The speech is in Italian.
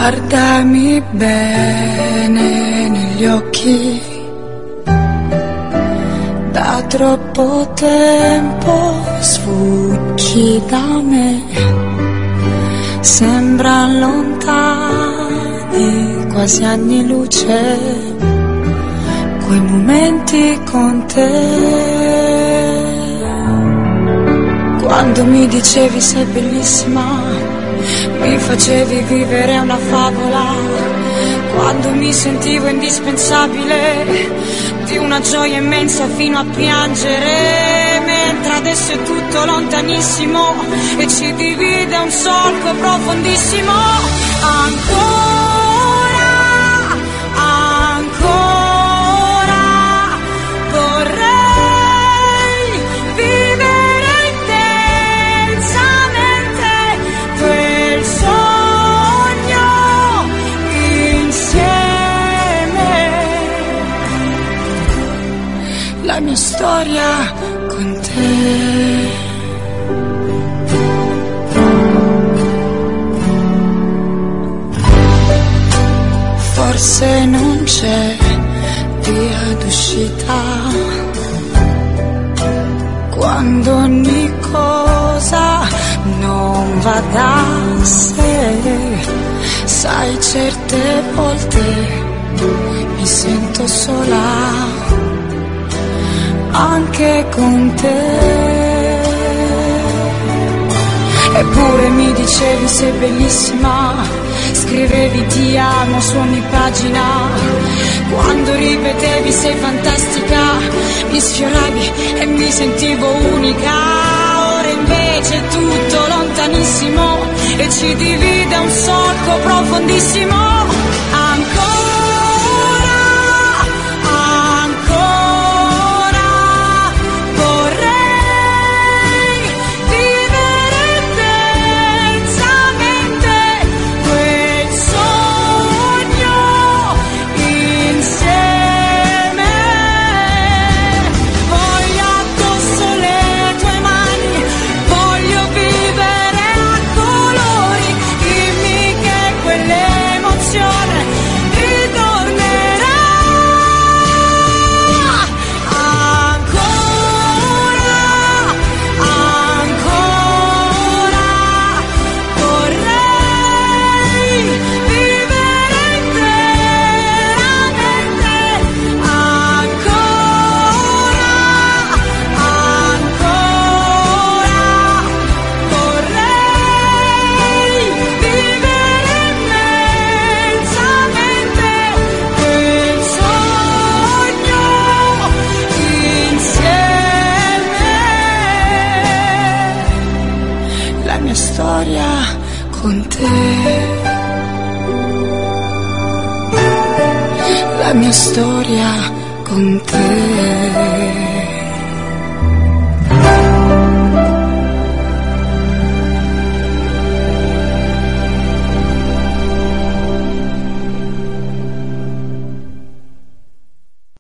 Guardami bene negli occhi, da troppo tempo sfuggi da me, sembran lontani, quasi anni luce, quei momenti con te. Quando mi dicevi sei bellissima, mi facevi vivere una favola, quando mi sentivo indispensabile, di una gioia immensa fino a piangere, mentre adesso è tutto lontanissimo e ci divide un solco profondissimo. Ancora, ancora vorrei vivere intensamente quel sogno insieme. La mia storia con te. Forse non c'è via d'uscita quando ogni cosa non va da sé. Sai, certe volte mi sento sola anche con te. Eppure mi dicevi sei bellissima, scrivevi ti amo su ogni pagina, quando ripetevi sei fantastica, mi sfioravi e mi sentivo unica. Ora invece è tutto lontanissimo e ci divide un solco profondissimo. Ancora, ancora vorrei vivere intensamente quel sogno insieme. Voglio addosso le tue mani, voglio vivere a colori, dimmi che quell'emozione ritornerà. Ancora, ancora vorrei vivere interamente. Ancora, ancora vorrei vivere immensamente quel sogno insieme. La mia storia con te. La mia storia con te.